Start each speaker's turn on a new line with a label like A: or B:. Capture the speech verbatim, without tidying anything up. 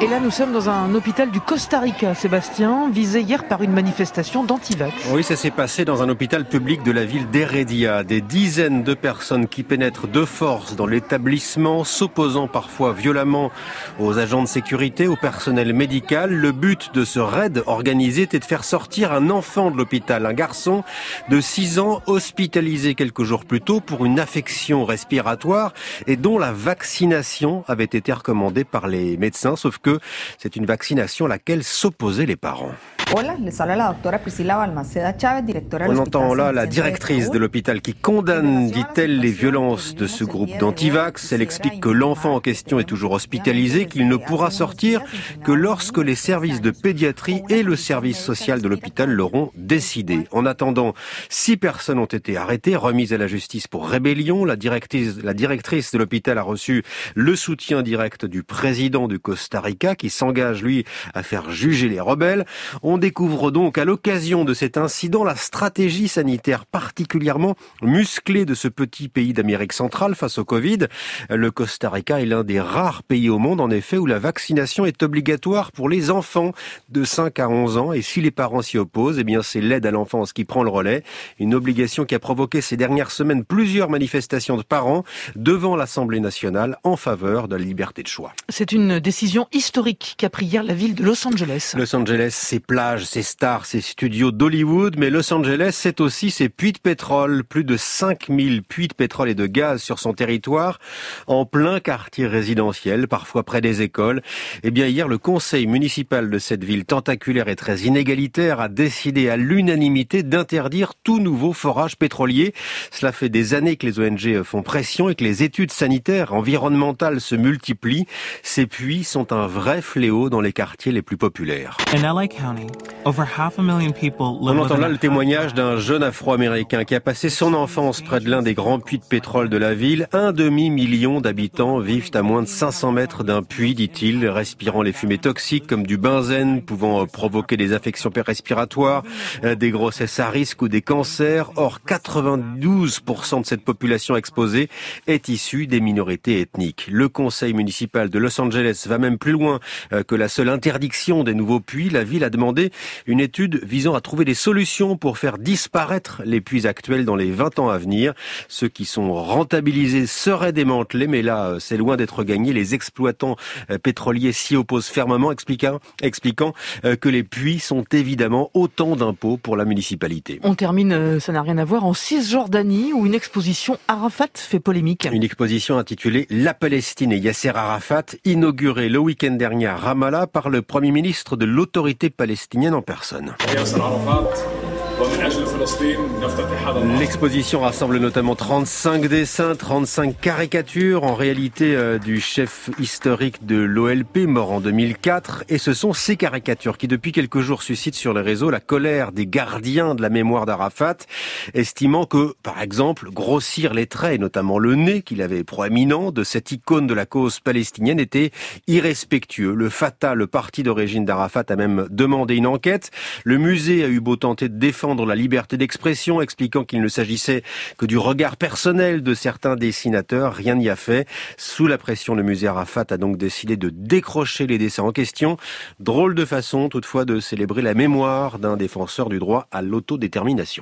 A: Et là, nous sommes dans un hôpital du Costa Rica, Sébastien, visé hier par une manifestation d'antivax.
B: Oui, ça s'est passé dans un hôpital public de la ville d'Heredia. Des dizaines de personnes qui pénètrent de force dans l'établissement, s'opposant parfois violemment aux agents de sécurité, au personnel médical. Le but de ce raid organisé était de faire sortir un enfant de l'hôpital, un garçon de six ans hospitalisé quelques jours plus tôt pour une affection respiratoire et dont la vaccination avait été recommandée par les médecins, sauf que c'est une vaccination à laquelle s'opposaient les parents. On entend là la directrice de l'hôpital qui condamne, dit-elle, les violences de ce groupe d'antivax. Elle explique que l'enfant en question est toujours hospitalisé, qu'il ne pourra sortir que lorsque les services de pédiatrie et le service social de l'hôpital l'auront décidé. En attendant, six personnes ont été arrêtées, remises à la justice pour rébellion. La directrice, la directrice de l'hôpital a reçu le soutien direct du président du Costa Rica qui s'engage, lui, à faire juger les rebelles. On découvre donc à l'occasion de cet incident la stratégie sanitaire particulièrement musclée de ce petit pays d'Amérique centrale face au Covid. Le Costa Rica est l'un des rares pays au monde, en effet, où la vaccination est obligatoire pour les enfants de cinq à onze ans. Et si les parents s'y opposent, eh bien c'est l'aide à l'enfance qui prend le relais. Une obligation qui a provoqué ces dernières semaines plusieurs manifestations de parents devant l'Assemblée nationale en faveur de la liberté de choix.
A: C'est une décision historique qu'a pris hier la ville de Los Angeles.
B: Los Angeles, ses plages, ses stars, ses studios d'Hollywood, mais Los Angeles, c'est aussi ses puits de pétrole. Plus de cinq mille puits de pétrole et de gaz sur son territoire, en plein quartier résidentiel, parfois près des écoles. Eh bien, hier, le conseil municipal de cette ville tentaculaire et très inégalitaire a décidé à l'unanimité d'interdire tout nouveau forage pétrolier. Cela fait des années que les O N G font pression et que les études sanitaires, environnementales se multiplient. Ces puits sont un vrai fléau dans les quartiers les plus populaires.
C: In L A County, over half a million people live.
B: On entend là le témoignage d'un jeune Afro-Américain qui a passé son enfance près de l'un des grands puits de pétrole de la ville. Un demi-million d'habitants vivent à moins de cinq cents mètres d'un puits, dit-il, respirant les fumées toxiques comme du benzène, pouvant provoquer des affections respiratoires, des grossesses à risque ou des cancers. Or, quatre-vingt-douze pour cent de cette population exposée est issue des minorités ethniques. Le conseil municipal de Los Angeles va même plus loin que la seule interdiction des nouveaux puits. La ville a demandé une étude visant à trouver des solutions pour faire disparaître les puits actuels dans les vingt ans à venir. Ceux qui sont rentabilisés seraient démantelés, mais là, c'est loin d'être gagné. Les exploitants pétroliers s'y opposent fermement, expliquant, expliquant que les puits sont évidemment autant d'impôts pour la municipalité.
A: On termine, ça n'a rien à voir, en Cisjordanie, où une exposition Arafat fait polémique.
B: Une exposition intitulée « La Palestine et Yasser Arafat », inaugurée le week-end dernier à Ramallah par le Premier ministre de l'autorité palestinienne en personne. L'exposition rassemble notamment trente-cinq dessins, trente-cinq caricatures, en réalité euh, du chef historique de l'O L P, mort en deux mille quatre. Et ce sont ces caricatures qui, depuis quelques jours, suscitent sur les réseaux la colère des gardiens de la mémoire d'Arafat, estimant que, par exemple, grossir les traits, notamment le nez, qu'il avait proéminent, de cette icône de la cause palestinienne était irrespectueux. Le Fatah, le parti d'origine d'Arafat, a même demandé une enquête. Le musée a eu beau tenter de défendre la liberté d'expression, expliquant qu'il ne s'agissait que du regard personnel de certains dessinateurs. Rien n'y a fait. Sous la pression, le musée Arafat a donc décidé de décrocher les dessins en question. Drôle de façon, toutefois, de célébrer la mémoire d'un défenseur du droit à l'autodétermination.